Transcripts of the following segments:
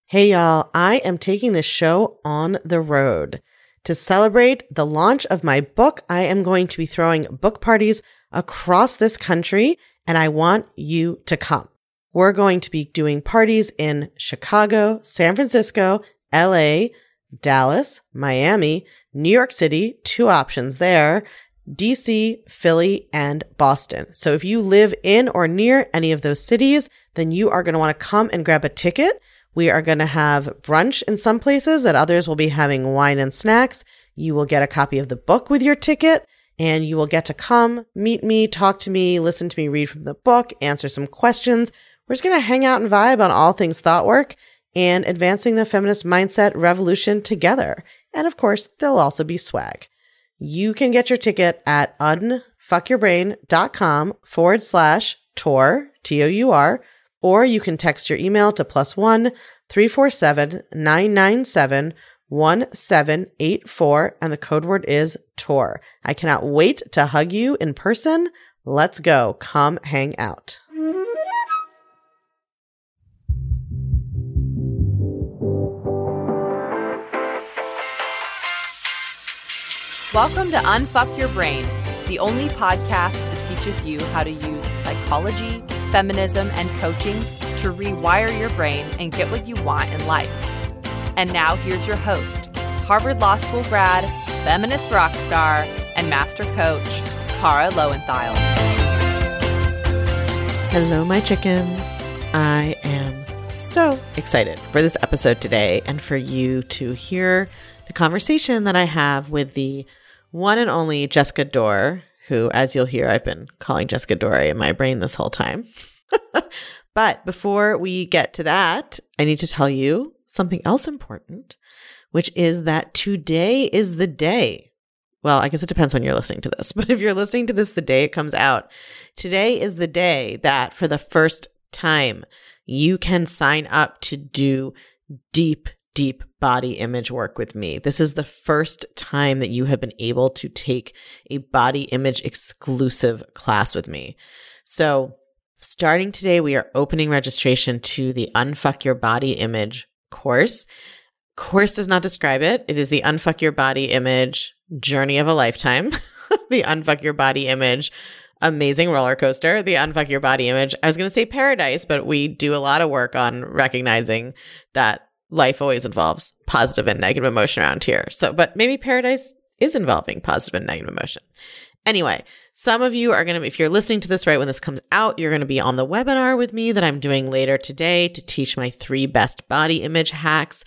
Hey y'all, I am taking this show on the road. To celebrate the launch of my book, I am going to be throwing book parties across this country, and I want you to come. We're going to be doing parties in Chicago, San Francisco, LA, Dallas, Miami, New York City, 2 options there, DC, Philly, and Boston. So if you live in or near any of those cities, then you are going to want to come and grab a ticket. We are going to have brunch in some places, at others we'll be having wine and snacks. You will get a copy of the book with your ticket, and you will get to come, meet me, talk to me, listen to me read from the book, answer some questions. We're just going to hang out and vibe on all things thought work and advancing the feminist mindset revolution together. And of course, there'll also be swag. You can get your ticket at unfuckyourbrain.com/tour, T-O-U-R, or you can text your email to +1 347 997 1784, and the code word is TOUR. I cannot wait to hug you in person. Let's go. Come hang out. Welcome to Unfuck Your Brain, the only podcast that teaches you how to use psychology, feminism, and coaching to rewire your brain and get what you want in life. And now here's your host, Harvard Law School grad, feminist rock star, and master coach, Kara Loewentheil. Hello, my chickens. I am so excited for this episode today and for you to hear the conversation that I have with the one and only Jessica Dore, who, as you'll hear, I've been calling Jessica Dore in my brain this whole time. But before we get to that, I need to tell you something else important, which is that today is the day. Well, I guess it depends when you're listening to this, but if you're listening to this the day it comes out, today is the day that for the first time you can sign up to do deep body image work with me. This is the first time that you have been able to take a body image exclusive class with me. So starting today, we are opening registration to the Unfuck Your Body Image course. Course does not describe it. It is the Unfuck Your Body Image Journey of a Lifetime, the Unfuck Your Body Image Amazing Roller Coaster, the Unfuck Your Body Image. I was going to say Paradise, but we do a lot of work on recognizing that life always involves positive and negative emotion around here. So, but maybe Paradise is involving positive and negative emotion. Anyway, some of you are going to, if you're listening to this right when this comes out, you're going to be on the webinar with me that I'm doing later today to teach my 3 best body image hacks.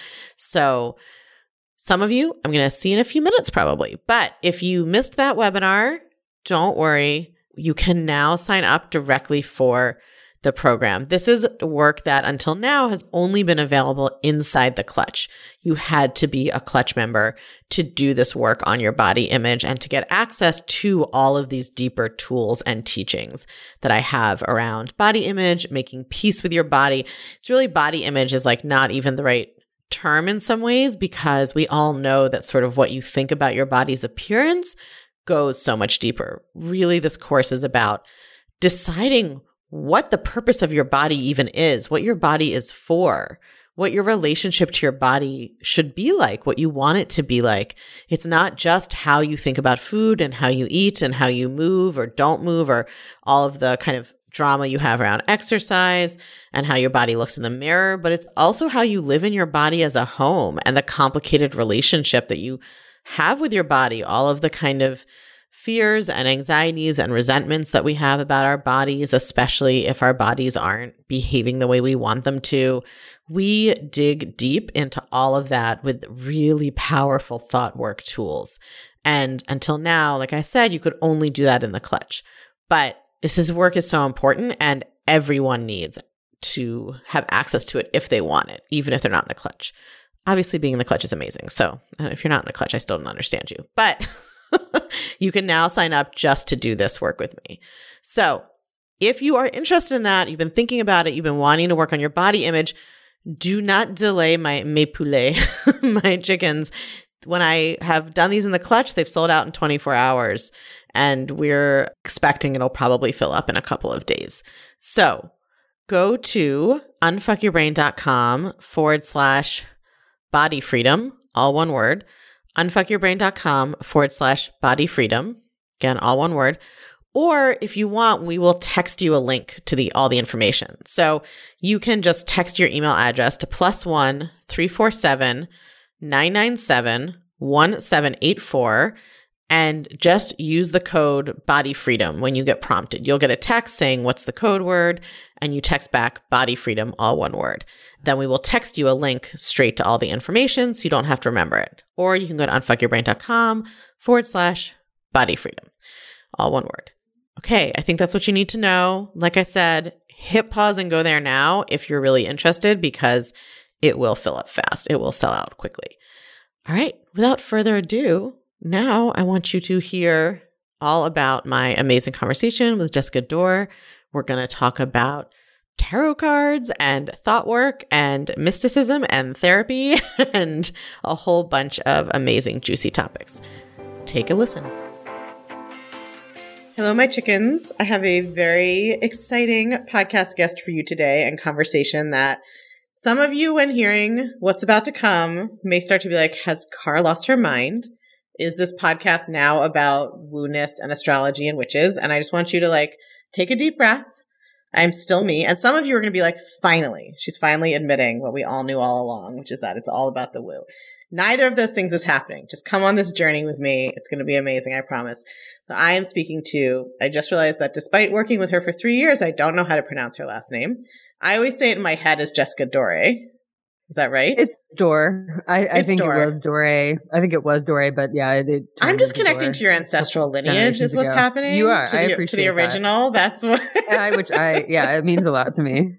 So some of you I'm going to see in a few minutes probably. But if you missed that webinar, don't worry. You can now sign up directly for the program. This is work that until now has only been available inside the Clutch. You had to be a Clutch member to do this work on your body image and to get access to all of these deeper tools and teachings that I have around body image, making peace with your body. It's really body image is like not even the right term in some ways, because we all know that sort of what you think about your body's appearance goes so much deeper. Really, this course is about deciding what the purpose of your body even is, what your body is for, what your relationship to your body should be like, what you want it to be like. It's not just how you think about food and how you eat and how you move or don't move or all of the kind of drama you have around exercise and how your body looks in the mirror, but it's also how you live in your body as a home and the complicated relationship that you have with your body, all of the kind of fears and anxieties and resentments that we have about our bodies, especially if our bodies aren't behaving the way we want them to. We dig deep into all of that with really powerful thought work tools. And until now, like I said, you could only do that in the Clutch. But this work is so important and everyone needs to have access to it if they want it, even if they're not in the Clutch. Obviously, being in the Clutch is amazing. So if you're not in the Clutch, I still don't understand you. But you can now sign up just to do this work with me. So if you are interested in that, you've been thinking about it, you've been wanting to work on your body image, do not delay mes poulets, my chickens. When I have done these in the Clutch, they've sold out in 24 hours and we're expecting it'll probably fill up in a couple of days. So go to unfuckyourbrain.com/body freedom, all one word, unfuckyourbrain.com/body freedom, again, all one word. Or if you want, we will text you a link to all the information. So you can just text your email address to +1 347 997 1784 and just use the code Body Freedom when you get prompted. You'll get a text saying, what's the code word? And you text back Body Freedom, all one word. Then we will text you a link straight to all the information so you don't have to remember it. Or you can go to unfuckyourbrain.com/Body Freedom, all one word. Okay, I think that's what you need to know. Like I said, hit pause and go there now if you're really interested, because it will fill up fast. It will sell out quickly. All right, without further ado, now I want you to hear all about my amazing conversation with Jessica Dore. We're going to talk about tarot cards and thought work and mysticism and therapy and a whole bunch of amazing, juicy topics. Take a listen. Hello, my chickens. I have a very exciting podcast guest for you today and conversation that some of you, when hearing what's about to come, may start to be like, has Car lost her mind? Is this podcast now about woo-ness and astrology and witches? And I just want you to take a deep breath. I'm still me. And some of you are going to be like, finally, she's finally admitting what we all knew all along, which is that it's all about the woo. Neither of those things is happening. Just come on this journey with me. It's going to be amazing, I promise. So I am speaking to, I just realized that despite working with her for 3 years, I don't know how to pronounce her last name. I always say it in my head as Jessica Dore. Is that right? It's Dore. I think Dore. It was Dore. I think it was Dore, but yeah. I'm just connecting to your ancestral lineage is what's happening. You are. I appreciate to the original. That. That's what. It means a lot to me.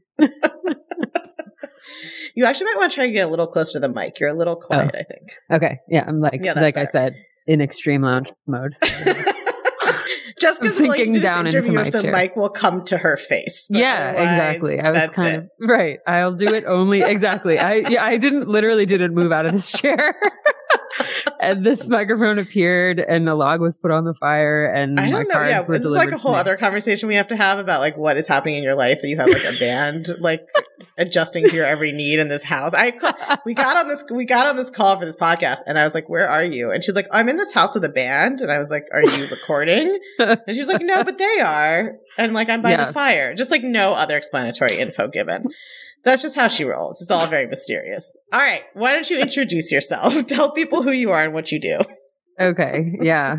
You actually might want to try to get a little closer to the mic. You're a little quiet, I think. Okay. Yeah. I'm like I said, in extreme lounge mode. Just because sinking down into my chair. The mic will come to her face. Yeah, exactly. I was kind of right. I'll do it only exactly. I didn't move out of this chair. And this microphone appeared and a log was put on the fire and my cards were delivered. This is a whole other conversation we have to have about what is happening in your life, that you have a band adjusting to your every need in this house. We got on this call for this podcast and I was like, where are you? And she's like, I'm in this house with a band. And I was like, are you recording? And she was like, no, but they are. And I'm by the fire. Just no other explanatory info given. That's just how she rolls. It's all very mysterious. All right. Why don't you introduce yourself? Tell people who you are and what you do. Okay. Yeah.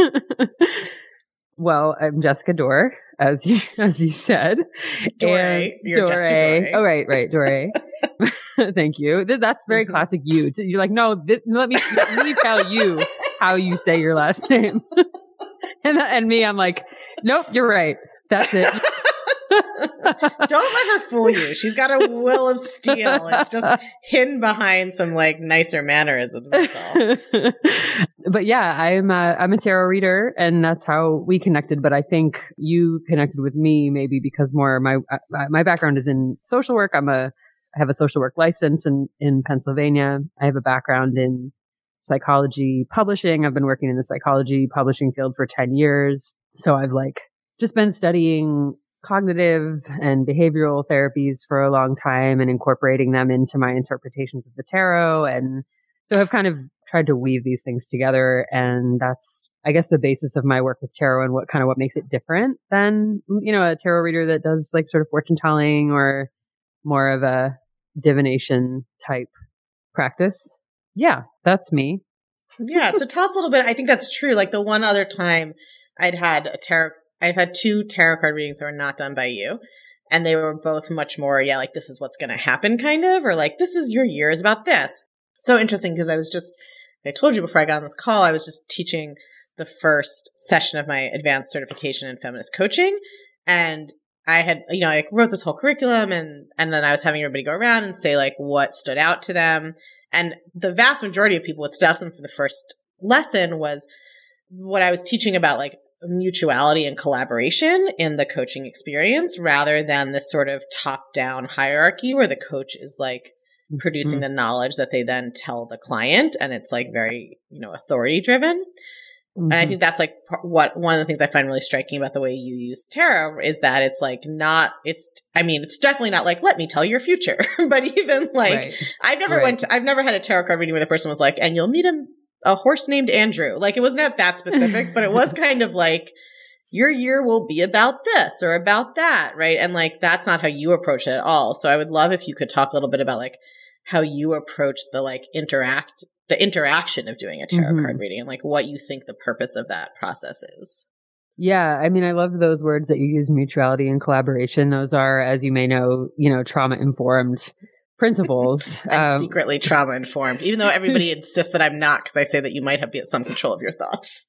Well, I'm Jessica Dore, as you said. Dore. You're Jessica Dore. Oh, right. Dore. Thank you. That's very classic you. You're like, no, let me tell you how you say your last name. And me, I'm like, nope, you're right. That's it. Don't let her fool you. She's got a will of steel. It's just hidden behind some nicer mannerisms. That's all. But yeah, I'm a tarot reader, and that's how we connected. But I think you connected with me maybe because more my background is in social work. I have a social work license in Pennsylvania. I have a background in psychology publishing. I've been working in the psychology publishing field for 10 years. So I've just been studying cognitive and behavioral therapies for a long time and incorporating them into my interpretations of the tarot. And so I've kind of tried to weave these things together. And that's, I guess, the basis of my work with tarot and what makes it different than, a tarot reader that does sort of fortune telling or more of a divination type practice. Yeah, that's me. Yeah. So tell us a little bit. I think that's true. The one other time I've had 2 tarot card readings that were not done by you. And they were both much more, this is what's going to happen kind of, or this is your year is about this. So interesting because I told you before I got on this call, I was just teaching the first session of my advanced certification in feminist coaching. And I had, I wrote this whole curriculum and then I was having everybody go around and say what stood out to them. And the vast majority of people, what stood out to them from the first lesson was what I was teaching about mutuality and collaboration in the coaching experience rather than this sort of top-down hierarchy where the coach is producing the knowledge that they then tell the client and it's very, authority driven. And I think that's like what one of the things I find really striking about the way you use tarot is that it's like not, it's definitely not like, let me tell your future. But even like, I've never had a tarot card reading where the person was like, and you'll meet a horse named Andrew. Like, it was not that specific, but it was kind of like, your year will be about this or about that. Right. And like, that's not how you approach it at all. So I would love if you could talk a little bit about like how you approach the like interaction of doing a tarot card reading and like what you think the purpose of that process is. Yeah. I mean, I love those words that you use, mutuality and collaboration. Those are, as you may know, trauma informed principles. I'm secretly trauma informed, even though everybody insists that I'm not, because I say that you might have some control of your thoughts.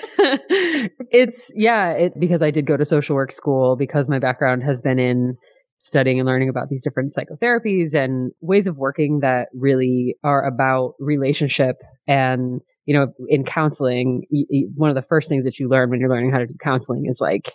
Because I did go to social work school, because my background has been in studying and learning about these different psychotherapies and ways of working that really are about relationship. And, in counseling, one of the first things that you learn when you're learning how to do counseling is like,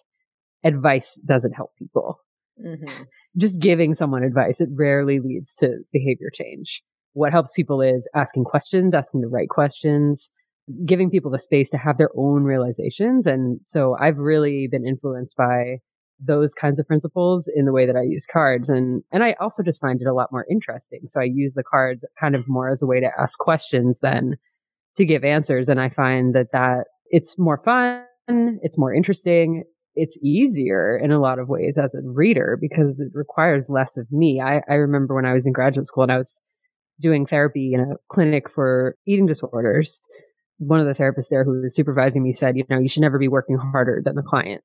advice doesn't help people. Mm-hmm. Just giving someone advice, it rarely leads to behavior change. What helps people is asking questions, asking the right questions, giving people the space to have their own realizations. And so I've really been influenced by those kinds of principles in the way that I use cards. And I also just find it a lot more interesting. So I use the cards kind of more as a way to ask questions than to give answers. And I find that it's more fun, it's more interesting, it's easier in a lot of ways as a reader because it requires less of me. I remember when I was in graduate school and I was doing therapy in a clinic for eating disorders, one of the therapists there who was supervising me said, you should never be working harder than the client.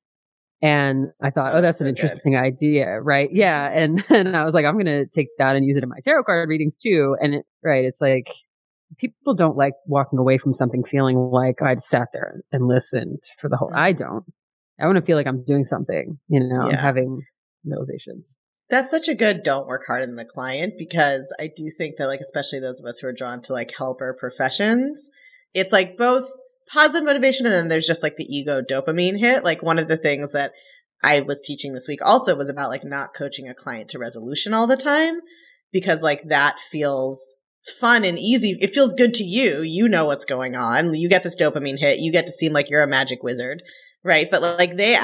And I thought, that's an interesting idea, right? Yeah. And I was like, I'm going to take that and use it in my tarot card readings too. And it's like, people don't like walking away from something feeling like I sat there and listened for the whole, I want to feel like I'm doing something, I'm having realizations. That's such a good don't work harder than the client, because I do think that like, especially those of us who are drawn to like helper professions, it's like both positive motivation and then there's just like the ego dopamine hit. Like one of the things that I was teaching this week also was about like not coaching a client to resolution all the time, because like that feels fun and easy. It feels good to you. You know what's going on. You get this dopamine hit. You get to seem like you're a magic wizard, right? But like they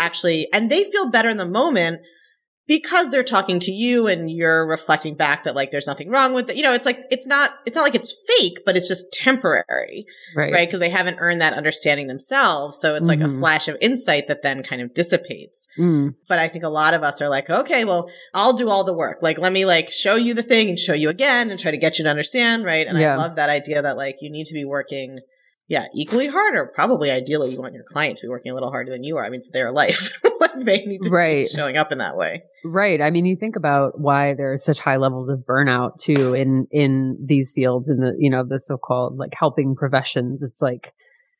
feel better in the moment because they're talking to you and you're reflecting back that like there's nothing wrong with it. It's like it's not like it's fake, but it's just temporary, right? Because they haven't earned that understanding themselves. So it's like a flash of insight that then kind of dissipates. But I think a lot of us are like, okay, well, I'll do all the work. Like, let me like show you the thing and show you again and try to get you to understand, right? And I love that idea that like you need to be working equally hard, or probably ideally you want your client to be working a little harder than you are. I mean, it's their life. Like they need to be showing up in that way. Right. I mean, you think about why there are such high levels of burnout too in these fields, in the, the so-called like helping professions. It's like,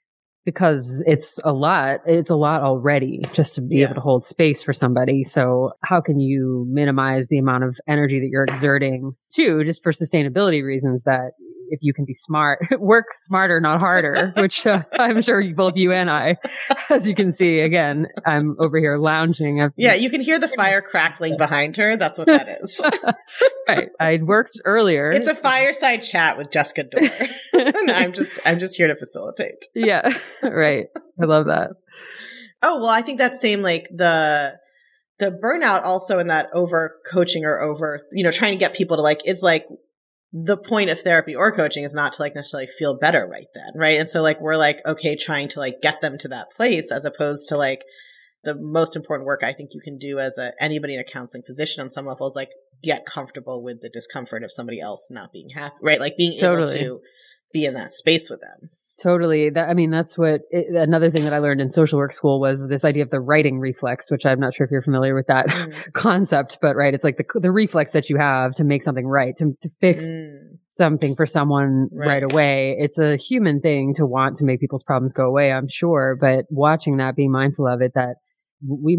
because it's a lot already just to be able to hold space for somebody. So how can you minimize the amount of energy that you're exerting too, just for sustainability reasons, that if you can be smart, work smarter, not harder, which I'm sure both you and I, as you can see, again, I'm over here lounging. You can hear the fire crackling behind her. That's what that is. Right. I worked earlier. It's a fireside chat with Jessica Dorr. And I'm just here to facilitate. Yeah. Right. I love that. Oh, well, I think that same, like the burnout also in that over coaching or over, trying to get people to like, it's like, the point of therapy or coaching is not to like necessarily feel better right then, right? And so like we're like, okay, trying to like get them to that place, as opposed to like the most important work I think you can do as anybody in a counseling position on some level is like get comfortable with the discomfort of somebody else not being happy, right? Like being able to be in that space with them. Totally. That's another thing that I learned in social work school was this idea of the writing reflex, which I'm not sure if you're familiar with that concept, but right. It's like the reflex that you have to make something right, to fix something for someone right away. It's a human thing to want to make people's problems go away, I'm sure. But watching that, being mindful of it, that we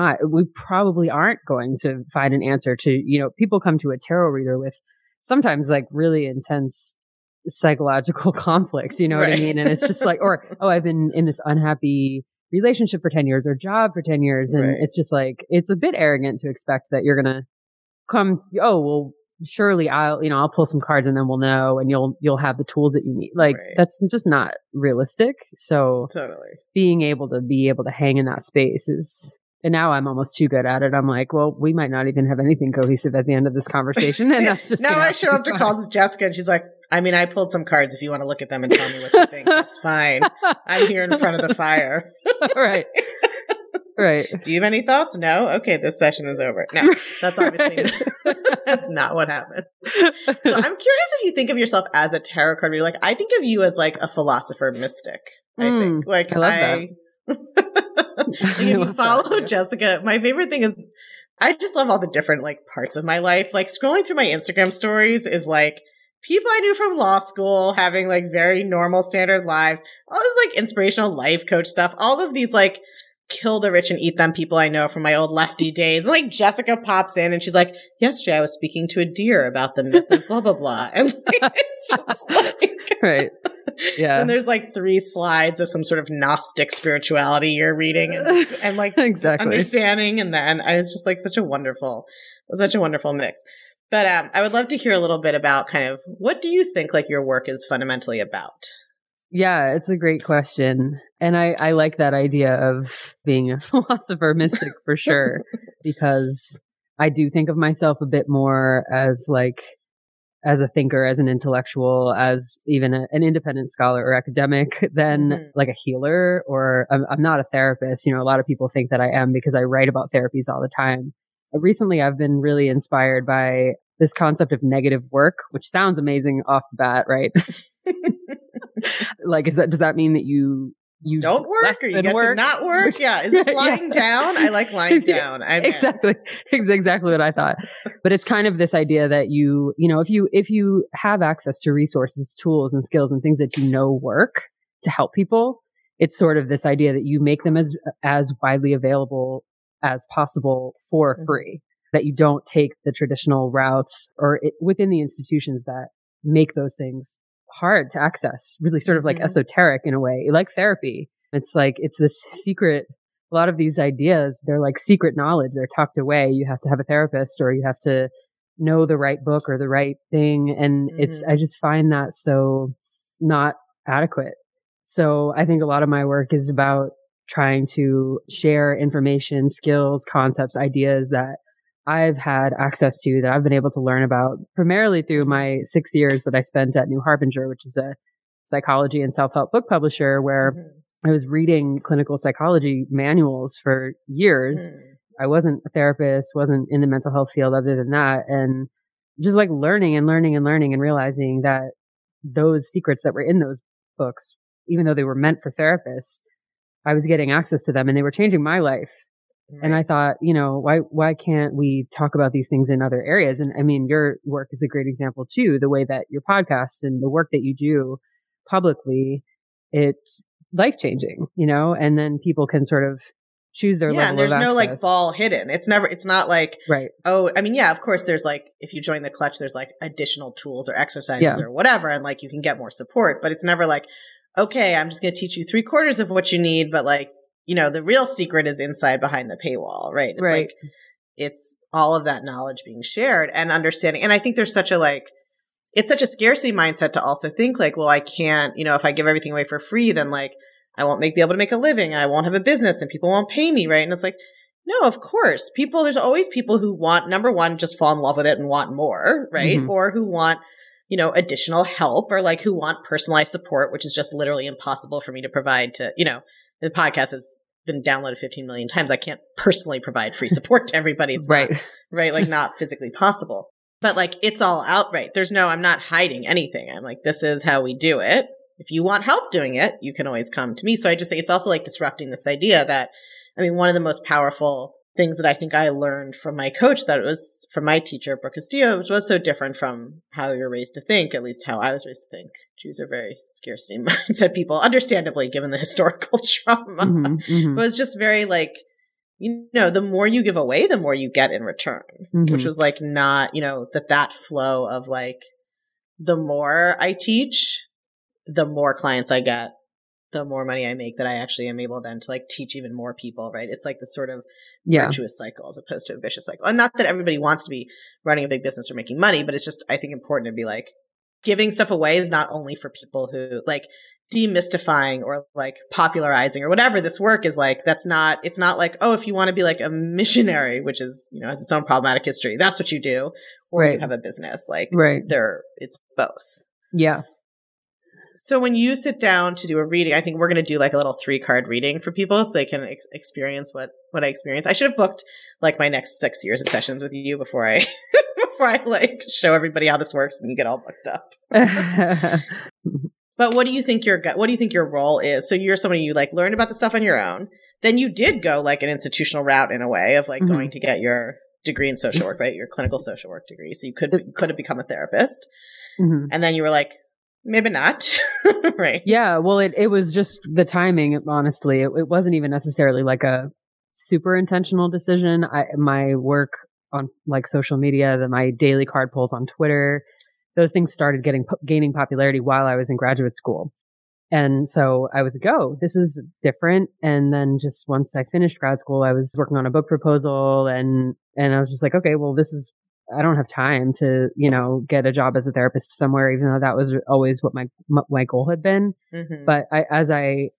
probably aren't going to find an answer to, people come to a tarot reader with sometimes like really intense psychological conflicts, you know what I mean? And it's just like, I've been in this unhappy relationship for 10 years or job for 10 years. And it's just like, it's a bit arrogant to expect that you're going to come, surely I'll pull some cards and then we'll know, and you'll have the tools that you need. Like that's just not realistic. So totally being able to hang in that space and now I'm almost too good at it. I'm like, well, we might not even have anything cohesive at the end of this conversation. And that's just now I show up to calls with Jessica and she's like, I mean, I pulled some cards. If you want to look at them and tell me what you think, that's fine. I'm here in front of the fire. Right. Right. Do you have any thoughts? No? Okay, this session is over. No, that's obviously that's not what happened. So I'm curious if you think of yourself as a tarot card reader. Like, I think of you as like a philosopher mystic. I think. Like, I love that. If you follow Jessica, my favorite thing is I just love all the different like parts of my life. Like scrolling through my Instagram stories is like people I knew from law school having like very normal standard lives, all this like inspirational life coach stuff, all of these like kill the rich and eat them people I know from my old lefty days. And like Jessica pops in and she's like, yesterday I was speaking to a deer about the myth of blah, blah, blah. And like, it's just like, right. Yeah. And there's like 3 slides of some sort of Gnostic spirituality you're reading and like exactly. understanding. And then I was just like such a wonderful mix. But I would love to hear a little bit about kind of what do you think like your work is fundamentally about? Yeah, it's a great question. And I like that idea of being a philosopher mystic for sure, because I do think of myself a bit more as a thinker, as an intellectual, as even an independent scholar or academic than like a healer, or I'm not a therapist. You know, a lot of people think that I am because I write about therapies all the time. Recently, I've been really inspired by this concept of negative work, which sounds amazing off the bat, right? Like, does that mean that you don't work or you get to not work? Yeah. Is this lying down? I like lying down. Exactly. Exactly what I thought. But it's kind of this idea that if you have access to resources, tools and skills and things that work to help people, it's sort of this idea that you make them as widely available as possible for free, that you don't take the traditional routes or within the institutions that make those things hard to access, really sort of like esoteric in a way, like therapy. It's like, it's this secret, a lot of these ideas, they're like secret knowledge. They're tucked away. You have to have a therapist or you have to know the right book or the right thing. And I just find that so not adequate. So I think a lot of my work is about trying to share information, skills, concepts, ideas that I've had access to, that I've been able to learn about primarily through my 6 years that I spent at New Harbinger, which is a psychology and self-help book publisher, where I was reading clinical psychology manuals for years. I wasn't a therapist, wasn't in the mental health field other than that. And just like learning and realizing that those secrets that were in those books, even though they were meant for therapists, I was getting access to them and they were changing my life. Right. And I thought, why can't we talk about these things in other areas? And I mean, your work is a great example too, the way that your podcast and the work that you do publicly, it's life-changing, and then people can sort of choose their level of access. Yeah, and there's no like ball hidden. It's not like, right. Oh, I mean, yeah, of course there's like, if you join the Clutch, there's like additional tools or exercises or whatever, and like you can get more support, but it's never like, okay, I'm just going to teach you 3/4 of what you need, but like, the real secret is inside behind the paywall, right? It's like, it's all of that knowledge being shared and understanding. And I think there's it's such a scarcity mindset to also think like, well, I can't, if I give everything away for free, then like, I won't be able to make a living. I won't have a business and people won't pay me, right? And it's like, no, of course. There's always people who want, number one, just fall in love with it and want more, right? Or who want, additional help, or like who want personalized support, which is just literally impossible for me to provide to, the podcast has been downloaded 15 million times. I can't personally provide free support to everybody. It's right. Like not physically possible, but like it's all outright. I'm not hiding anything. I'm like, this is how we do it. If you want help doing it, you can always come to me. So I just think it's also like disrupting this idea that, one of the most powerful things that I think I learned from my coach, that it was from my teacher, Brooke Castillo, which was so different from how you're raised to think, at least how I was raised to think. Jews are very scarcity mindset people, understandably, given the historical trauma. But it's just very like, the more you give away, the more you get in return, which was like not, that flow of like, the more I teach, the more clients I get, the more money I make, that I actually am able then to like teach even more people, right? It's like this sort of Yeah. virtuous cycle as opposed to a vicious cycle. And not that everybody wants to be running a big business or making money, but it's just, I think, important to be like, giving stuff away is not only for people who like demystifying or like popularizing or whatever this work is like. It's not like, oh, if you want to be like a missionary, which is, you know, has its own problematic history, that's what you do, or Right. you have a business. Like Right. it's both. Yeah. So when you sit down to do a reading, I think we're going to do like a little 3-card reading for people so they can experience what I experience. I should have booked like my next 6 years of sessions with you before I like show everybody how this works and you get all booked up. But what do you think your role is? So you're somebody, you like learned about the stuff on your own. Then you did go like an institutional route in a way of like going to get your degree in social work, right? Your clinical social work degree. So you could have become a therapist. And then you were like, maybe not. Right. Yeah. Well, it was just the timing, honestly. It wasn't even necessarily like a super intentional decision. My work on like social media, my daily card pulls on Twitter, those things started gaining popularity while I was in graduate school. And so I was like, oh, this is different. And then just once I finished grad school, I was working on a book proposal and I was just like, okay, well, I don't have time to, you know, get a job as a therapist somewhere, even though that was always what my goal had been. But as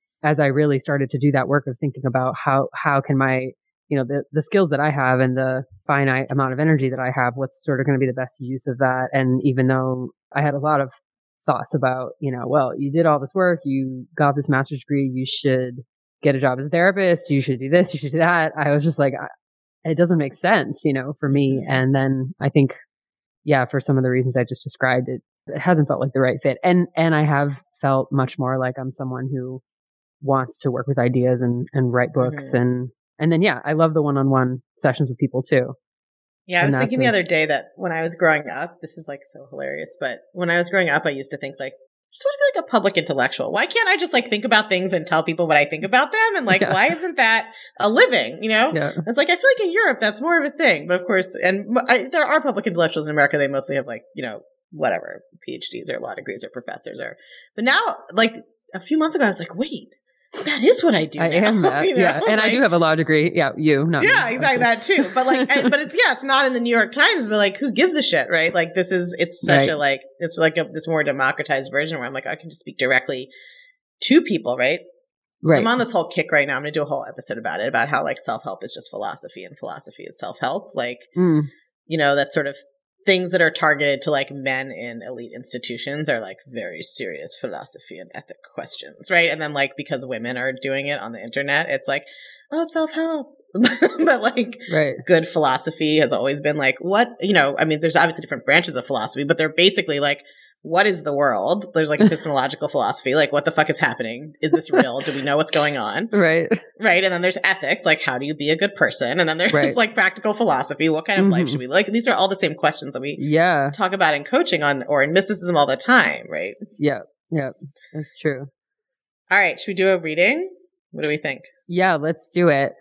I really started to do that work of thinking about how can my, you know, the skills that I have and the finite amount of energy that I have, what's sort of going to be the best use of that. And even though I had a lot of thoughts about, you know, well, you did all this work, you got this master's degree, you should get a job as a therapist, you should do this, you should do that. I was just like, it doesn't make sense, you know, for me. And then I think, yeah, for some of the reasons I just described, it hasn't felt like the right fit. And I have felt much more like I'm someone who wants to work with ideas and write books. And then, yeah, I love the one-on-one sessions with people too. Yeah, I was thinking the other day that when I was growing up, this is like so hilarious, but when I was growing up, I used to think like, I just want to be like a public intellectual. Why can't I just like think about things and tell people what I think about them? And like, why isn't that a living, you know? Yeah. It's like, I feel like in Europe, that's more of a thing. But of course, there are public intellectuals in America. They mostly have like, you know, whatever, PhDs or law degrees or professors but now like a few months ago, I was like, wait, that is what I do. I am that. You know? Yeah. And I do have a law degree. Yeah. Not yeah, me. Exactly. That too. But like, but it's not in the New York Times, but like, who gives a shit? Right. Like it's such a, like, it's like this more democratized version where I'm like, I can just speak directly to people. Right. I'm on this whole kick right now. I'm going to do a whole episode about it, about how like self-help is just philosophy and philosophy is self-help. Like, you know, that sort of things that are targeted to like men in elite institutions are like very serious philosophy and ethic questions, right? And then like because women are doing it on the internet, it's like, oh, self-help. But like good philosophy has always been like, what, you know, I mean, there's obviously different branches of philosophy, but they're basically like, what is the world? There's like epistemological philosophy, like what the fuck is happening? Is this real? Do we know what's going on? Right. And then there's ethics, like how do you be a good person? And then there's like practical philosophy. What kind of life should we like? These are all the same questions that we talk about in coaching or in mysticism all the time, right? Yeah. Yeah. That's true. All right. Should we do a reading? What do we think? Yeah, let's do it.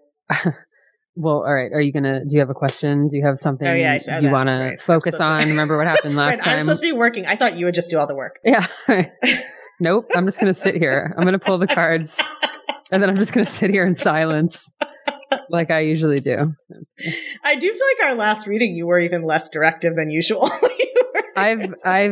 Well, all right. Do you have a question? Do you have something you want to focus on? Remember what happened last time? I'm supposed to be working. I thought you would just do all the work. Yeah. Nope. I'm just going to sit here. I'm going to pull the cards and then I'm just going to sit here in silence like I usually do. I do feel like our last reading, you were even less directive than usual. I've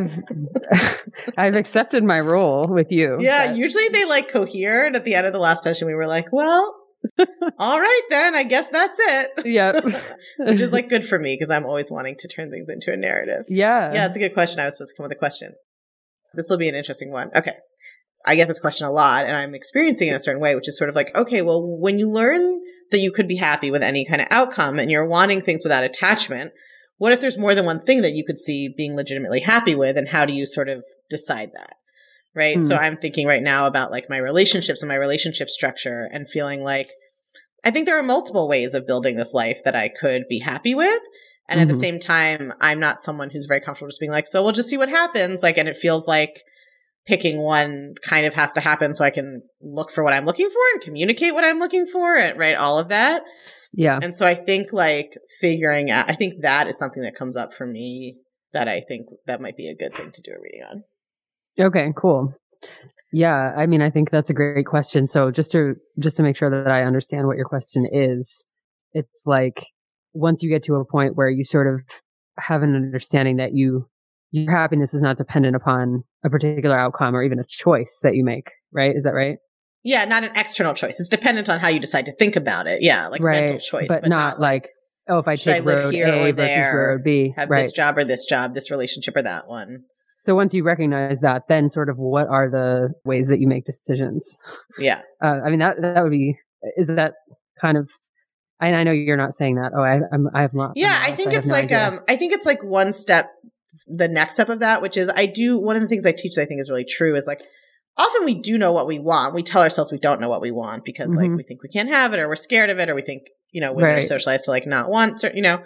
accepted my role with you. Yeah. But usually they like cohere. And at the end of the last session, we were like, well, all right, then I guess that's it. Yeah. Which is like good for me because I'm always wanting to turn things into a narrative. Yeah. Yeah, it's a good question. I was supposed to come with a question. This will be an interesting one. Okay. I get this question a lot and I'm experiencing it in a certain way, which is sort of like, okay, well, when you learn that you could be happy with any kind of outcome and you're wanting things without attachment, what if there's more than one thing that you could see being legitimately happy with? And how do you sort of decide that? Right. So I'm thinking right now about like my relationships and my relationship structure and feeling like I think there are multiple ways of building this life that I could be happy with. And at the same time, I'm not someone who's very comfortable just being like, so we'll just see what happens. Like, and it feels like picking one kind of has to happen so I can look for what I'm looking for and communicate what I'm looking for. And right. All of that. Yeah. And so I think like figuring out, I think that is something that comes up for me that I think that might be a good thing to do a reading on. Okay, cool. Yeah, I mean, I think that's a great question. So just to make sure that I understand what your question is, it's like once you get to a point where you sort of have an understanding that your happiness is not dependent upon a particular outcome or even a choice that you make, right? Is that right? Yeah, not an external choice. It's dependent on how you decide to think about it. Yeah, like mental choice, but not like, oh, if I take road A versus road B, have this job or this job, this relationship or that one. So once you recognize that, then sort of what are the ways that you make decisions? Yeah. I mean, that would be, is that kind of, and I know you're not saying that. Oh, I have not. Yeah, I think it's like, I think it's like one step, the next step of that, which is one of the things I teach that I think is really true is like, often we do know what we want. We tell ourselves we don't know what we want because like we think we can't have it or we're scared of it or we think, women are socialized to like not want,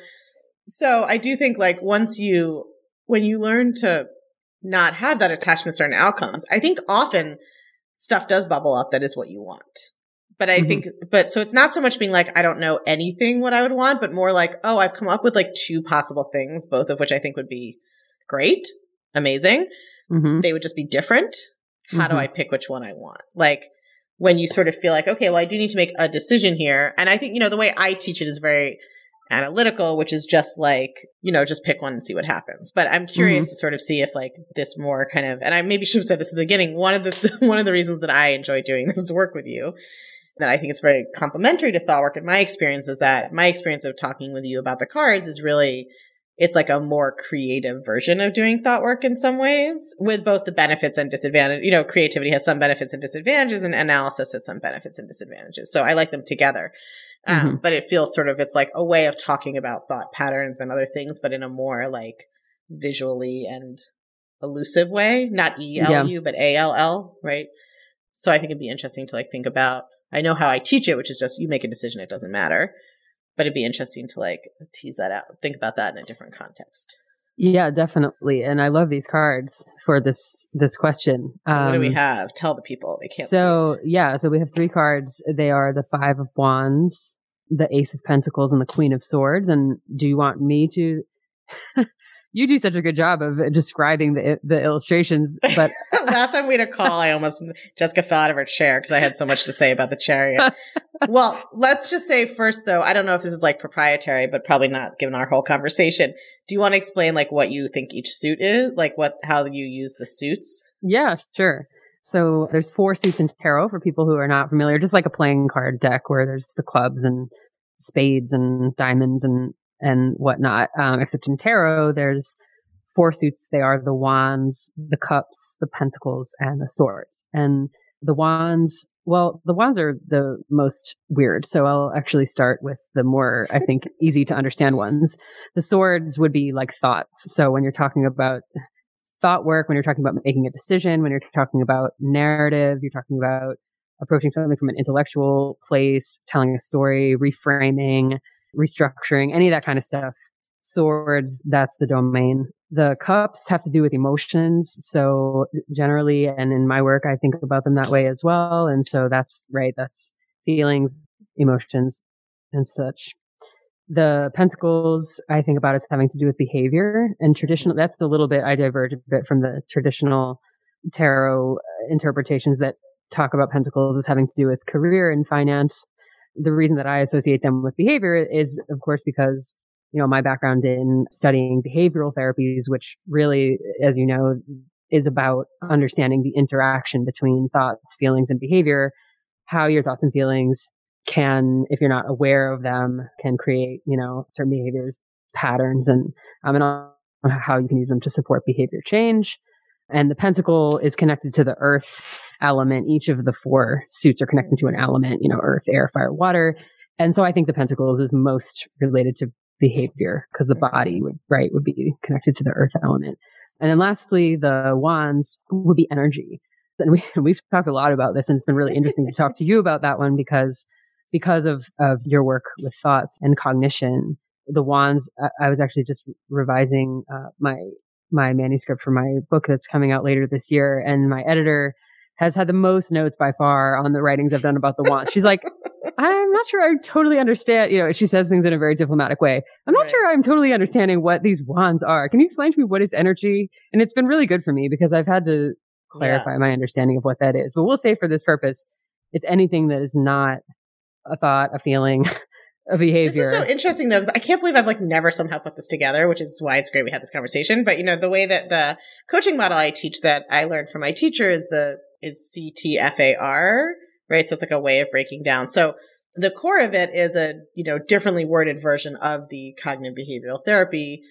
So I do think like when you learn to not have that attachment to certain outcomes, I think often stuff does bubble up that is what you want. But I think, so it's not so much being like, I don't know anything what I would want, but more like, oh, I've come up with like 2 possible things, both of which I think would be great, amazing. They would just be different. How do I pick which one I want? Like when you sort of feel like, okay, well, I do need to make a decision here. And I think, the way I teach it is very analytical, which is just like, just pick one and see what happens. But I'm curious to sort of see if like this more kind of, and I maybe should have said this at the beginning, one of the reasons that I enjoy doing this work with you, that I think it's very complementary to thought work in my experience, is that my experience of talking with you about the cards is really, it's like a more creative version of doing thought work in some ways, with both the benefits and disadvantages. Creativity has some benefits and disadvantages, and analysis has some benefits and disadvantages. So I like them together. But it feels sort of, it's like a way of talking about thought patterns and other things, but in a more like visually and elusive way, not ELU, but ALL, right? So I think it'd be interesting to like think about, I know how I teach it, which is just you make a decision, it doesn't matter. But it'd be interesting to like tease that out, think about that in a different context. Yeah, definitely. And I love these cards for this question. So what do we have? Tell the people. They can't see it. So we have 3 cards. They are the 5 of Wands, the Ace of Pentacles, and the Queen of Swords. And do you want me to... You do such a good job of describing the illustrations, but last time we had a call, Jessica fell out of her chair because I had so much to say about the chariot. Well, let's just say first, though, I don't know if this is like proprietary, but probably not given our whole conversation. Do you want to explain like what you think each suit is, like how you use the suits? Yeah, sure. So there's 4 suits in tarot for people who are not familiar, just like a playing card deck where there's the clubs and spades and diamonds and whatnot. Except in tarot, there's 4 suits. They are the wands, the cups, the pentacles, and the swords. And the wands are the most weird. So I'll actually start with the more, I think, easy to understand ones. The swords would be like thoughts. So when you're talking about thought work, when you're talking about making a decision, when you're talking about narrative, you're talking about approaching something from an intellectual place, telling a story, reframing, restructuring, any of that kind of stuff. Swords, that's the domain. The cups have to do with emotions. So generally, and in my work, I think about them that way as well. And so that's feelings, emotions, and such. The pentacles, I think about as having to do with behavior and traditional. That's a little bit, I diverge a bit from the traditional tarot interpretations that talk about pentacles as having to do with career and finance. The reason that I associate them with behavior is, of course, because, my background in studying behavioral therapies, which really, as you know, is about understanding the interaction between thoughts, feelings, and behavior, how your thoughts and feelings can, if you're not aware of them, can create, certain behaviors, patterns, and how you can use them to support behavior change. And the pentacle is connected to the earth element. Each of the 4 suits are connected to an element, earth, air, fire, water. And so I think the pentacles is most related to behavior because the body would be connected to the earth element. And then lastly, the wands would be energy. And we've talked a lot about this, and it's been really interesting to talk to you about that one because of your work with thoughts and cognition. The wands, I was actually just revising my manuscript for my book that's coming out later this year, and my editor has had the most notes by far on the writings I've done about the wands. She's like, I'm not sure I totally understand. She says things in a very diplomatic way. I'm not sure I'm totally understanding what these wands are. Can you explain to me what is energy? And it's been really good for me because I've had to clarify my understanding of what that is. But we'll say for this purpose, it's anything that is not a thought, a feeling, a behavior. This is so interesting though, because I can't believe I've like never somehow put this together, which is why it's great we had this conversation. But the way that the coaching model I teach that I learned from my teacher is CTFAR, right? So it's like a way of breaking down. So the core of it is a, differently worded version of the cognitive behavioral therapy.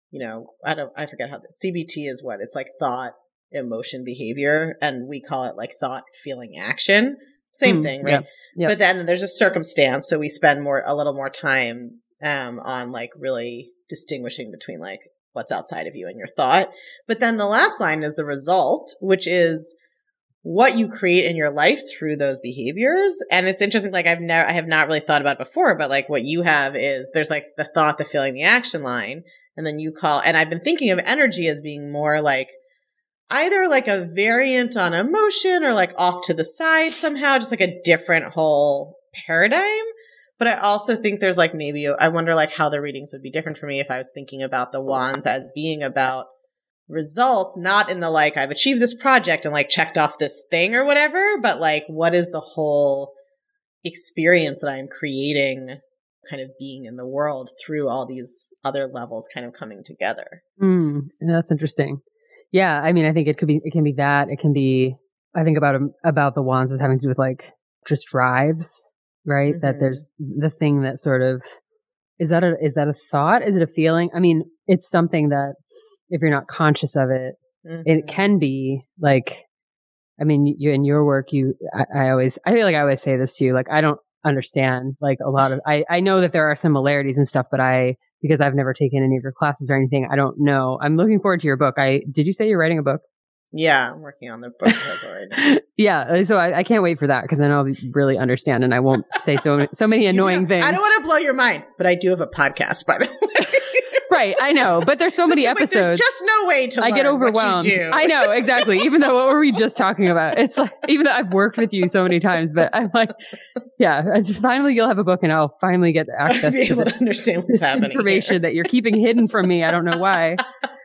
I forget how CBT is what it's like thought, emotion, behavior. And we call it like thought, feeling, action. Same thing, right? Yep. But then there's a circumstance. So we spend a little more time on like really distinguishing between like what's outside of you and your thought. But then the last line is the result, which is what you create in your life through those behaviors. And it's interesting. Like I have not really thought about it before, but like what you have is there's like the thought, the feeling, the action line. And then and I've been thinking of energy as being more like either like a variant on emotion or like off to the side somehow, just like a different whole paradigm. But I also think there's like I wonder like how the readings would be different for me if I was thinking about the wands as being about results, not in the like I've achieved this project and like checked off this thing or whatever, but like what is the whole experience that I'm creating, kind of being in the world through all these other levels kind of coming together. That's interesting. Yeah, I mean, I think it can be that. It can be, I think about the wands as having to do with like just drives, right? That there's the thing that sort of, is that a thought? Is it a feeling? I mean, it's something that if you're not conscious of it, it can be like, I mean, you in your work, I feel like I always say this to you, like, I don't understand like a lot of, I know that there are similarities and stuff, but because I've never taken any of your classes or anything, I don't know. I'm looking forward to your book. Did you say you're writing a book? Yeah, I'm working on the book right now. Yeah, so I can't wait for that because then I'll really understand and I won't say so many annoying things. I don't want to blow your mind, but I do have a podcast, by the way. Right, I know, but there's so many episodes. There's just no way to learn. I get overwhelmed. What you do. I know, exactly. Even though, what were we just talking about? It's like, even though I've worked with you so many times, but I'm like, yeah, finally you'll have a book and I'll finally get access to this, understand what's happening information that you're keeping hidden from me. I don't know why.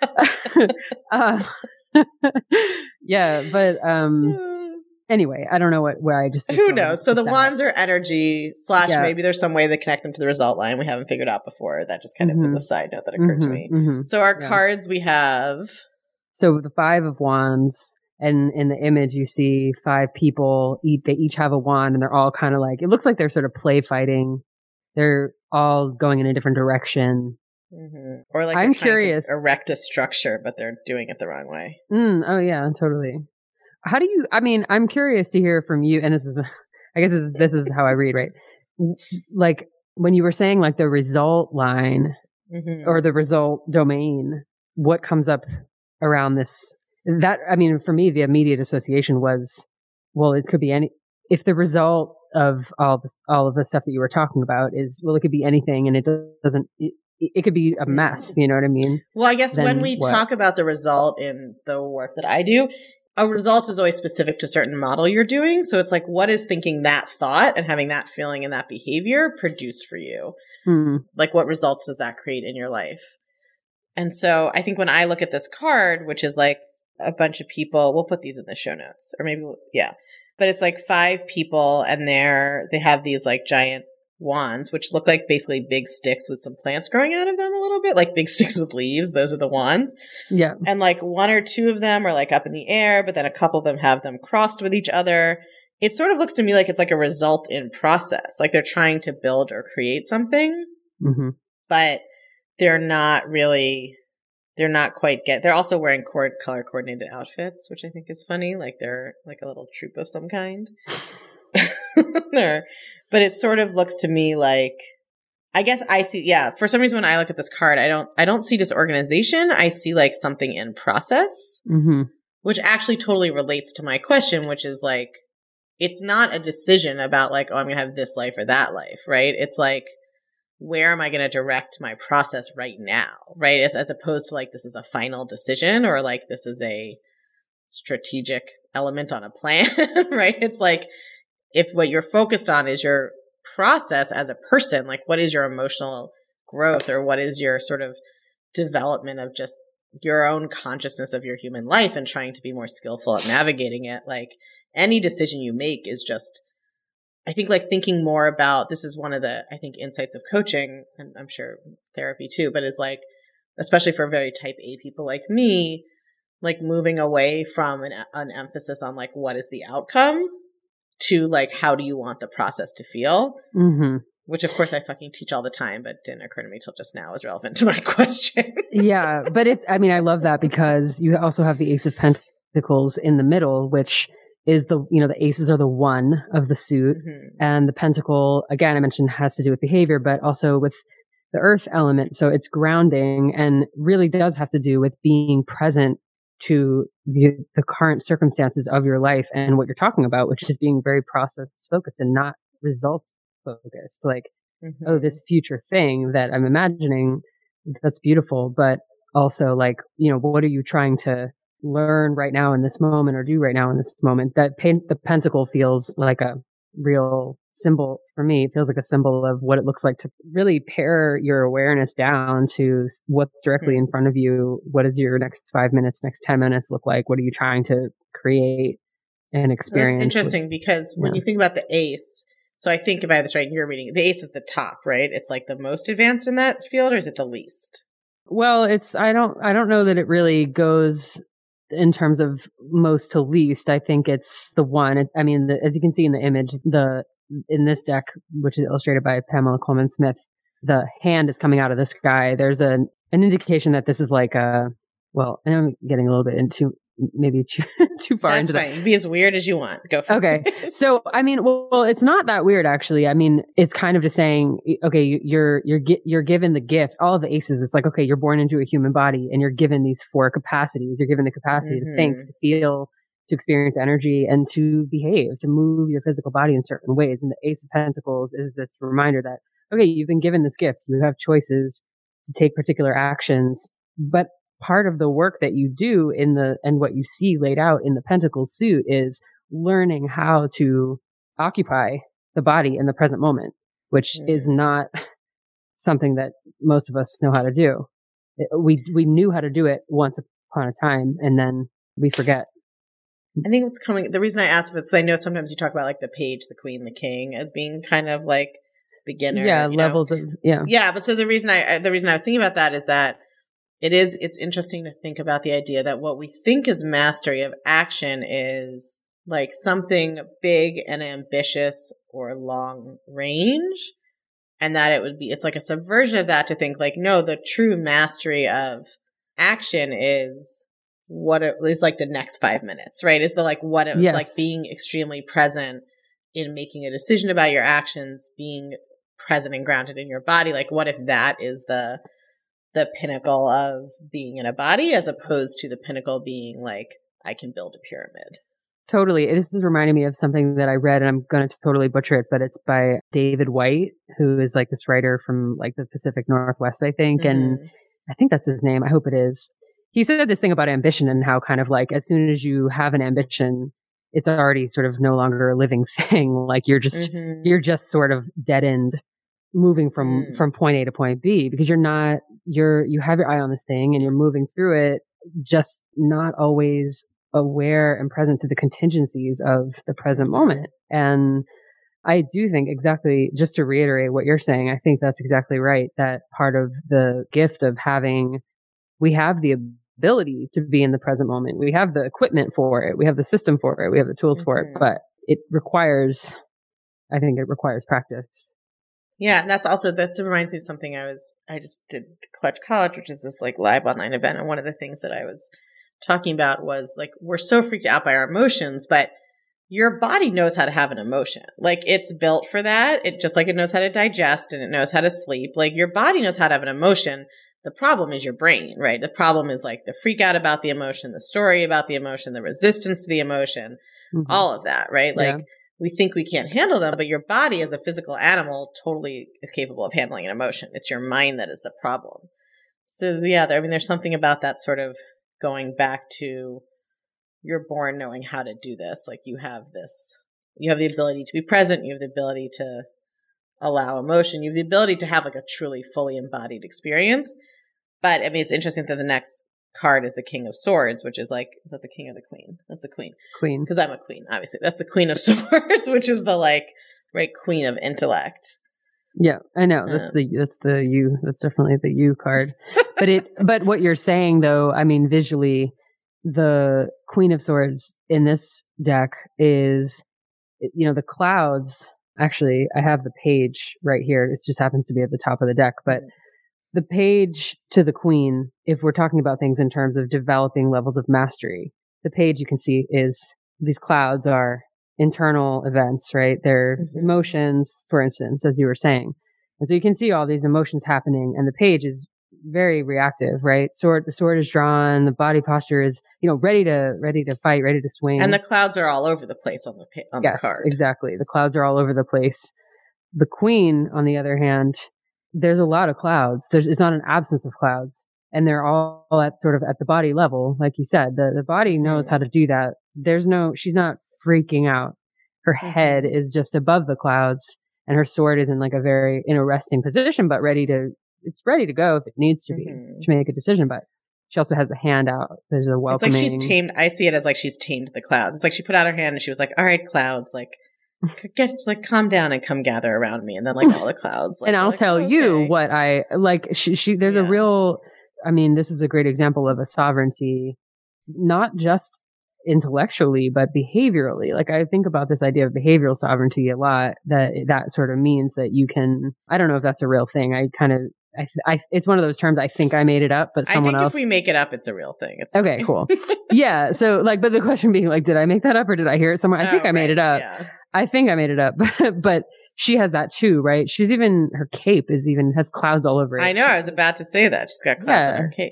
Yeah, but anyway, I don't know where I just... Who knows? So the wands are energy / maybe there's some way to connect them to the result line we haven't figured out before. That just kind of is a side note that occurred to me. So our cards we have... So the 5 of wands, and in the image you see 5 people, they each have a wand and they're all kind of like, it looks like they're sort of play fighting. They're all going in a different direction. Or like I'm curious to erect a structure, but they're doing it the wrong way. Oh yeah, totally. How do you, I mean, I'm curious to hear from you, and this is, I guess this is how I read, right? Like when you were saying like the result line or the result domain, what comes up around this? That, I mean, for me, the immediate association was, well, it could be if the result of all of the stuff that you were talking about is, well, it could be anything and it doesn't, it could be a mess, you know what I mean? Well, I guess when we talk about the result in the work that I do, a result is always specific to a certain model you're doing. So it's like, what is thinking that thought and having that feeling and that behavior produce for you? Like, what results does that create in your life? And so I think when I look at this card, which is like a bunch of people, we'll put these in the show notes, or maybe, but it's like 5 people and they have these like giant wands, which look like basically big sticks with some plants growing out of them a little bit, like big sticks with leaves. Those are the wands. Yeah. And like 1 or 2 of them are like up in the air, but then a couple of them have them crossed with each other. It sort of looks to me like it's like a result in process. Like they're trying to build or create something, but they're not quite they're also wearing color coordinated outfits, which I think is funny. Like they're like a little troop of some kind. But it sort of looks to me like, I guess I see, for some reason when I look at this card, I don't see disorganization. I see like something in process, which actually totally relates to my question, which is like, it's not a decision about like, oh, I'm going to have this life or that life, right? It's like, where am I going to direct my process right now, right? It's as opposed to like, this is a final decision or like, this is a strategic element on a plan, right? It's like, if what you're focused on is your process as a person, like what is your emotional growth or what is your sort of development of just your own consciousness of your human life and trying to be more skillful at navigating it. Like any decision you make is just, I think like thinking more about, this is one of the, I think, insights of coaching, and I'm sure therapy too, but is like, especially for very type A people like me, like moving away from an emphasis on like, what is the outcome to like, how do you want the process to feel? Mm-hmm. Which of course I fucking teach all the time, but didn't occur to me till just now is relevant to my question. Yeah. But I love that because you also have the Ace of Pentacles in the middle, which is the aces are the one of the suit. Mm-hmm. And the pentacle, again, I mentioned has to do with behavior, but also with the earth element. So it's grounding and really does have to do with being present to the current circumstances of your life and what you're talking about, which is being very process focused and not results focused. Like, oh, this future thing that I'm imagining, that's beautiful, but also like, what are you trying to learn right now in this moment or do right now in this moment? The pentacle feels like a real symbol for me. It feels like a symbol of what it looks like to really pare your awareness down to what's directly in front of you. What does your next 5 minutes, next 10 minutes look like? What are you trying to create and experience? Well, that's interesting because when you think about the ace, so I think if I have this right in your reading, the ace is the top, right? It's like the most advanced in that field, or is it the least? Well, I don't know that it really goes in terms of most to least. I think it's the one. As you can see in the image, in this deck, which is illustrated by Pamela Coleman Smith, the hand is coming out of the sky. There's an indication that this is like well, and I'm getting a little bit into maybe too far into that. That's fine. Be as weird as you want. Go for it. Okay. So, well, it's not that weird actually. It's kind of just saying, okay, you're given the gift, all of the aces. It's like, okay, you're born into a human body and you're given these 4 capacities. You're given the capacity to think, to feel, to experience energy, and to behave, to move your physical body in certain ways. And the Ace of Pentacles is this reminder that, okay, you've been given this gift. You have choices to take particular actions, but part of the work that you do and what you see laid out in the Pentacles suit is learning how to occupy the body in the present moment, which is not something that most of us know how to do. We knew how to do it once upon a time, and then we forget. I think the reason I asked is I know sometimes you talk about like the page, the queen, the king as being kind of like beginner. Yeah, levels of, yeah. Yeah, but so the reason I was thinking about that is that it's interesting to think about the idea that what we think is mastery of action is like something big and ambitious or long range. And that it's like a subversion of that to think like, no, the true mastery of action is what it is like the next 5 minutes, right? Is the like what it was like being extremely present in making a decision about your actions, being present and grounded in your body. Like what if that is the pinnacle of being in a body as opposed to the pinnacle being like, I can build a pyramid. Totally. This is reminding me of something that I read, and I'm going to totally butcher it, but it's by David White, who is like this writer from like the Pacific Northwest, I think. And I think that's his name. I hope it is. He said this thing about ambition and how kind of like, as soon as you have an ambition, it's already sort of no longer a living thing. Like you're just sort of dead end moving from point A to point B, because you have your eye on this thing and you're moving through it, just not always aware and present to the contingencies of the present moment. And I do think exactly, just to reiterate what you're saying, I think that's exactly right. That part of the gift of we have the ability to be in the present moment. We have the equipment for it. We have the system for it. We have the tools for it, but I think it requires practice. Yeah, and this reminds me of something I just did Clutch College, which is this like live online event. And one of the things that I was talking about was like, we're so freaked out by our emotions, but your body knows how to have an emotion. Like it's built for that. It just like it knows how to digest and it knows how to sleep. Like your body knows how to have an emotion. The problem is your brain, right? The problem is like the freak out about the emotion, the story about the emotion, the resistance to the emotion, all of that, right? Like we think we can't handle them, but your body as a physical animal totally is capable of handling an emotion. It's your mind that is the problem. So yeah, there's something about that sort of going back to you're born knowing how to do this. Like you have the ability to be present. You have the ability to allow emotion. You have the ability to have like a truly fully embodied experience. But it's interesting that the next card is the King of Swords, which is like, is that the king or the queen? That's the queen. Queen. Because I'm a queen, obviously. That's the Queen of Swords, which is the like, right, queen of intellect. Yeah, I know. That's the you. That's definitely the you card. But what you're saying though, I mean, visually, the Queen of Swords in this deck is, the clouds. Actually, I have the page right here. It just happens to be at the top of the deck, but the page to the Queen, if we're talking about things in terms of developing levels of mastery, the page you can see is these clouds are internal events, right? They're emotions, for instance, as you were saying. And so you can see all these emotions happening, and the page is very reactive, right? The sword is drawn, the body posture is, ready to fight, ready to swing. And the clouds are all over the place on the card. Yes, exactly. The clouds are all over the place. The Queen, on the other hand, there's a lot of clouds. It's not an absence of clouds. And they're all at sort of at the body level, like you said. The body knows how to do that. She's not freaking out. Her head is just above the clouds, and her sword is in like in a resting position, but it's ready to go if it needs to be to make a decision. But she also has the hand out. There's a welcoming. It's like she's tamed. I see it as like she's tamed the clouds. It's like she put out her hand and she was like, "All right, clouds, like calm down and come gather around me." And then like all the clouds. Like, and I'll tell you what I like. There's a real. I mean, this is a great example of a sovereignty, not just intellectually, but behaviorally. Like, I think about this idea of behavioral sovereignty a lot, that sort of means that you can, I don't know if that's a real thing. It's one of those terms. I think I made it up, but someone else. If we make it up, it's a real thing. It's okay, cool. Yeah. So like, but the question being like, did I make that up or did I hear it somewhere? I think I made it up. Yeah. I think I made it up, but she has that too, right? Her cape has clouds all over it. I know. I was about to say that. She's got clouds on her cape.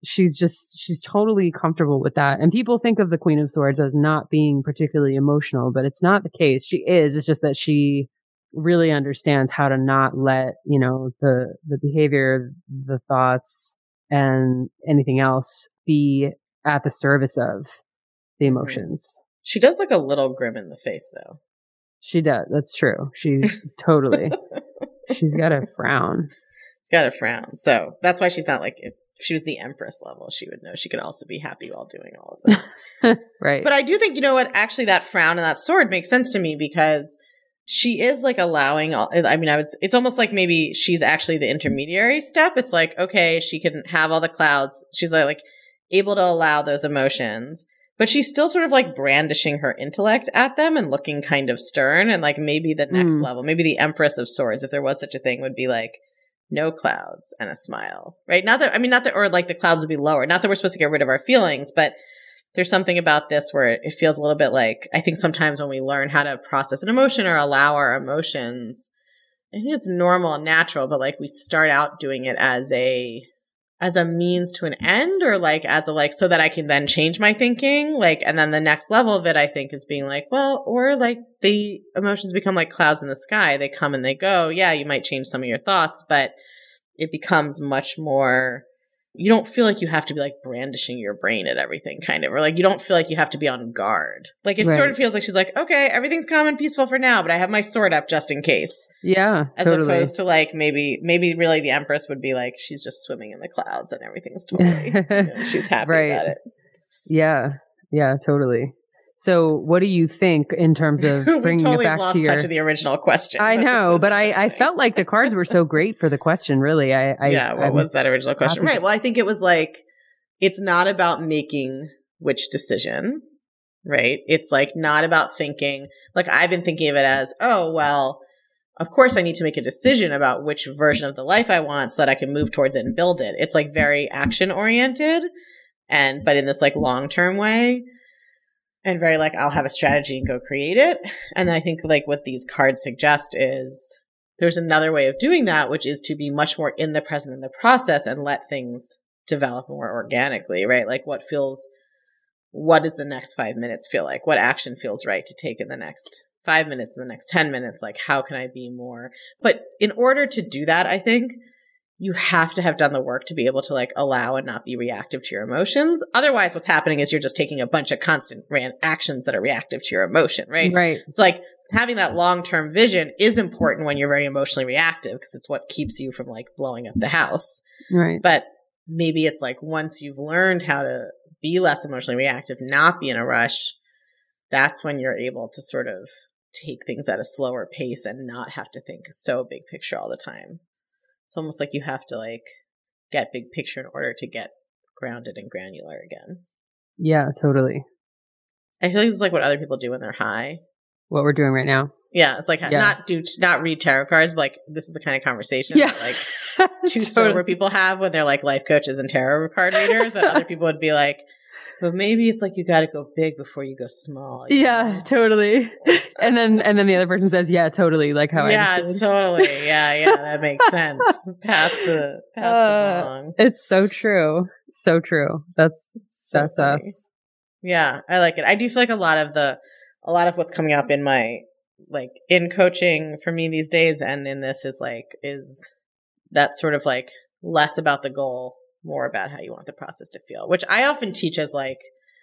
She's totally comfortable with that. And people think of the Queen of Swords as not being particularly emotional, but it's not the case. She is. It's just that she really understands how to not let, the behavior, the thoughts, and anything else be at the service of the emotions. She does look a little grim in the face, though. She does. That's true. She's totally. She's got a frown. So that's why she's not like, if she was the Empress level, she would know she could also be happy while doing all of this. Right. But I do think, actually that frown and that sword makes sense to me because she is like allowing it's almost like maybe she's actually the intermediary step. It's like, okay, she can have all the clouds. She's like able to allow those emotions. But she's still sort of like brandishing her intellect at them and looking kind of stern. And like maybe the next level, maybe the Empress of Swords, if there was such a thing, would be like no clouds and a smile, right? Or like the clouds would be lower. Not that we're supposed to get rid of our feelings, but there's something about this where it feels a little bit like, I think sometimes when we learn how to process an emotion or allow our emotions, I think it's normal and natural, but like we start out doing it as a means to an end, or like as a so that I can then change my thinking, and then the next level of it I think is being like, well, or like the emotions become like clouds in the sky. They come and they go. Yeah, you might change some of your thoughts, but it becomes much more, you don't feel like you have to be like brandishing your brain at everything kind of, or like you don't feel like you have to be on guard. Like it sort of feels like she's like, okay, everything's calm and peaceful for now, but I have my sword up just in case. Yeah. As opposed to like maybe really the Empress would be like, she's just swimming in the clouds and everything's totally, she's happy about it. Yeah. Yeah, totally. So what do you think in terms of bringing it back to touch of the original question? I know, but I felt like the cards were so great for the question, really. What was that original question? Right. Well, I think it was like, it's not about making which decision, right? It's like not about thinking, like I've been thinking of it as, oh, well, of course I need to make a decision about which version of the life I want so that I can move towards it and build it. It's like very action oriented but in this like long-term way. And very like, I'll have a strategy and go create it. And I think like what these cards suggest is there's another way of doing that, which is to be much more in the present in the process and let things develop more organically, right? Like what does the next 5 minutes feel like? What action feels right to take in the next 5 minutes, in the next 10 minutes? Like how can I be more? But in order to do that, I think you have to have done the work to be able to like allow and not be reactive to your emotions. Otherwise, what's happening is you're just taking a bunch of constant actions that are reactive to your emotion, right? Right. It's like having that long-term vision is important when you're very emotionally reactive because it's what keeps you from like blowing up the house. Right. But maybe it's like once you've learned how to be less emotionally reactive, not be in a rush, that's when you're able to sort of take things at a slower pace and not have to think so big picture all the time. It's almost like you have to like get big picture in order to get grounded and granular again. Yeah, totally. I feel like it's like what other people do when they're high. What we're doing right now. Yeah, it's like not read tarot cards, but like this is the kind of conversation that like two sober people have when they're like life coaches and tarot card readers, that other people would be like, but maybe it's like you got to go big before you go small. Yeah, totally. And then the other person says, "Yeah, totally." Like how I understood. Totally. Yeah, that makes sense. Pass the bong. It's so true. So true. That's funny. Us. Yeah, I like it. I do feel like a lot of what's coming up in my like in coaching for me these days and in this is that sort of like less about the goal, more about how you want the process to feel, which I often teach as like,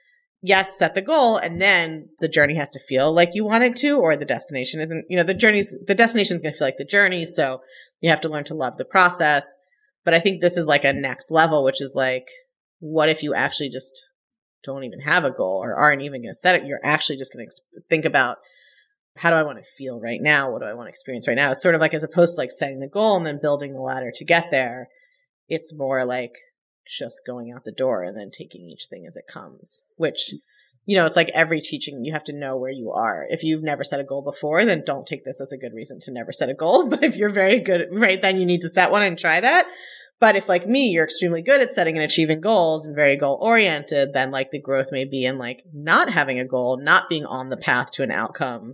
yes, set the goal and then the journey has to feel like you want it to, or the destination isn't, the destination is going to feel like the journey. So you have to learn to love the process. But I think this is like a next level, which is like, what if you actually just don't even have a goal or aren't even going to set it? You're actually just going to think about, how do I want to feel right now? What do I want to experience right now? It's sort of like, as opposed to like setting the goal and then building the ladder to get there, it's more like just going out the door and then taking each thing as it comes, which, it's like every teaching, you have to know where you are. If you've never set a goal before, then don't take this as a good reason to never set a goal. But if you're very good, right, then you need to set one and try that. But if like me, you're extremely good at setting and achieving goals and very goal oriented, then like the growth may be in like not having a goal, not being on the path to an outcome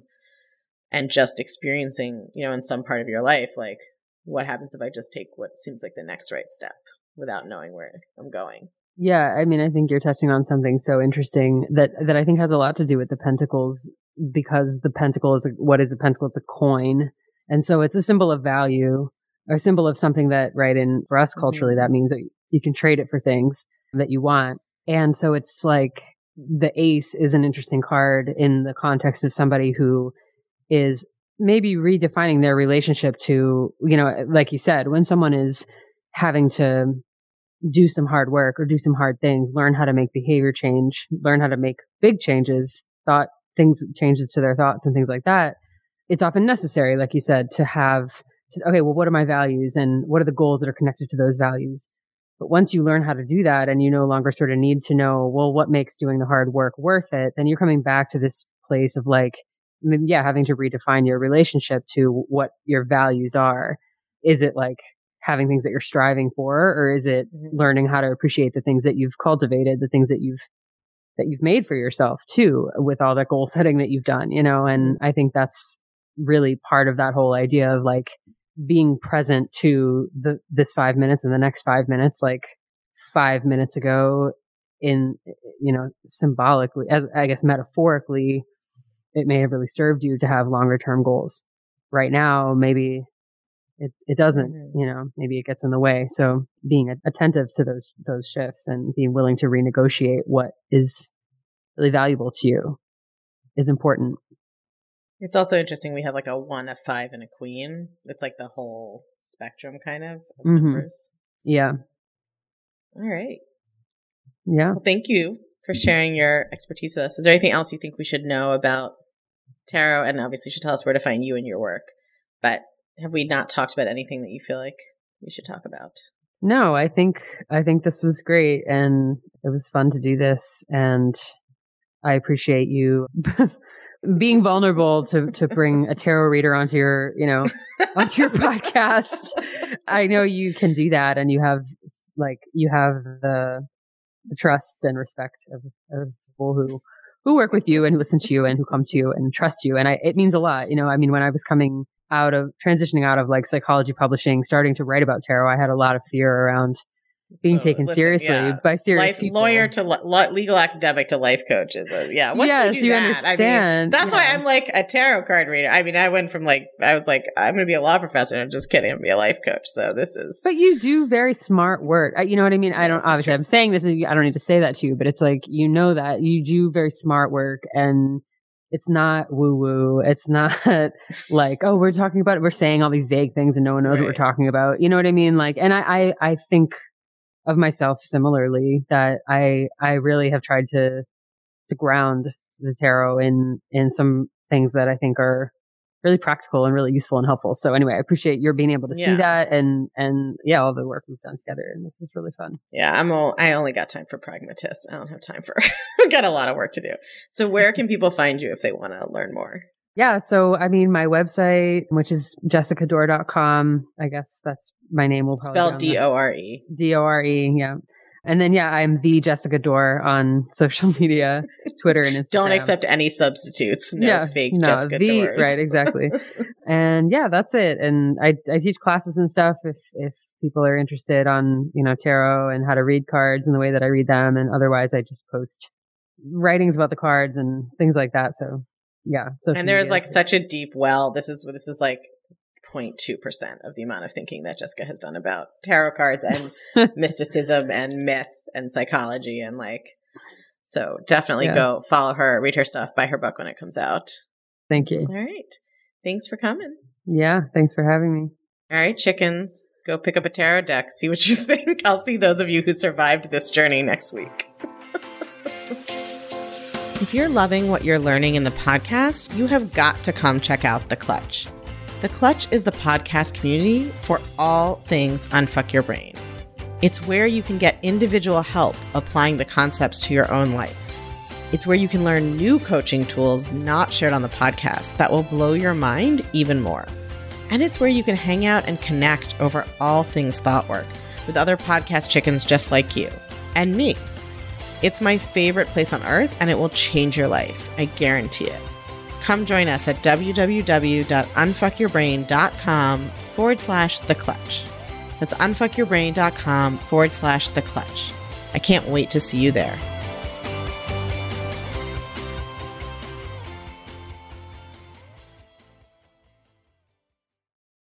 and just experiencing, in some part of your life, like what happens if I just take what seems like the next right step without knowing where I'm going. Yeah. I mean, I think you're touching on something so interesting that I think has a lot to do with the pentacles, because the pentacle is what is a pentacle? It's a coin. And so it's a symbol of value, a symbol of something that, right, in for us culturally, that means that you can trade it for things that you want. And so it's like the ace is an interesting card in the context of somebody who is maybe redefining their relationship to, like you said, when someone is having to do some hard work or do some hard things, learn how to make behavior change, learn how to make big changes, changes to their thoughts and things like that. It's often necessary, like you said, to have, okay, well, what are my values and what are the goals that are connected to those values? But once you learn how to do that and you no longer sort of need to know, well, what makes doing the hard work worth it? Then you're coming back to this place of like, having to redefine your relationship to what your values are. Is it like having things that you're striving for, or is it learning how to appreciate the things that you've cultivated, the things that you've made for yourself too, with all that goal setting that you've done, And I think that's really part of that whole idea of like being present to this 5 minutes and the next 5 minutes, like 5 minutes ago in, symbolically, as I guess metaphorically, it may have really served you to have longer term goals. Right now, maybe it doesn't, maybe it gets in the way. So being attentive to those shifts and being willing to renegotiate what is really valuable to you is important. It's also interesting. We have like a 1, a 5, and a queen. It's like the whole spectrum kind of numbers. Yeah. All right. Yeah. Well, thank you for sharing your expertise with us. Is there anything else you think we should know about tarot? And obviously you should tell us where to find you and your work. But have we not talked about anything that you feel like we should talk about? No, I think this was great and it was fun to do this, and I appreciate you being vulnerable to bring a tarot reader onto your, onto your podcast. I know you can do that, and you have the trust and respect of people who work with you and who listen to you and who come to you and trust you. And it means a lot. When I was transitioning out of like psychology publishing, starting to write about tarot, I had a lot of fear around being taken seriously by serious people. Lawyer to legal academic to life coach is once yes, you understand. That's why I'm like a tarot card reader. I went from I was like, I'm going to be a law professor. I'm just kidding. I'm going to be a life coach. So this is. But you do very smart work. You know what I mean? I don't, obviously I'm saying this, I don't need to say that to you, but it's like, that you do very smart work, and it's not woo woo. It's not like, oh, we're talking about it. We're saying all these vague things and no one knows what we're talking about. You know what I mean? Like, and I think of myself similarly, that I really have tried to ground the tarot in some things that I think are really practical and really useful and helpful. So anyway, I appreciate your being able to see that and all the work we've done together. And this was really fun. Yeah, I only got time for pragmatists. I don't have time for, got a lot of work to do. So where can people find you if they want to learn more? Yeah. So, I mean, my website, which is jessicadore.com. I guess that's my name. Will probably spelled Dore. Dore. Yeah. And then, I'm the Jessica Dore on social media, Twitter and Instagram. Don't accept any substitutes. No fake Jessica Dores. Right, exactly. And that's it. And I teach classes and stuff if people are interested on, tarot and how to read cards and the way that I read them. And otherwise, I just post writings about the cards and things like that. So, and there's like such a deep well. This is like 0.2% of the amount of thinking that Jessica has done about tarot cards and mysticism and myth and psychology and so definitely go follow her, read her stuff, buy her book when it comes out. Thank you. All right. Thanks for coming. Yeah. Thanks for having me. All right, chickens, go pick up a tarot deck. See what you think. I'll see those of you who survived this journey next week. If you're loving what you're learning in the podcast, you have got to come check out The Clutch. The Clutch is the podcast community for all things Unfuck Your Brain. It's where you can get individual help applying the concepts to your own life. It's where you can learn new coaching tools not shared on the podcast that will blow your mind even more. And it's where you can hang out and connect over all things thought work with other podcast chickens just like you and me. It's my favorite place on earth, and it will change your life. I guarantee it. Come join us at www.unfuckyourbrain.com/The Clutch. That's unfuckyourbrain.com/The Clutch. I can't wait to see you there.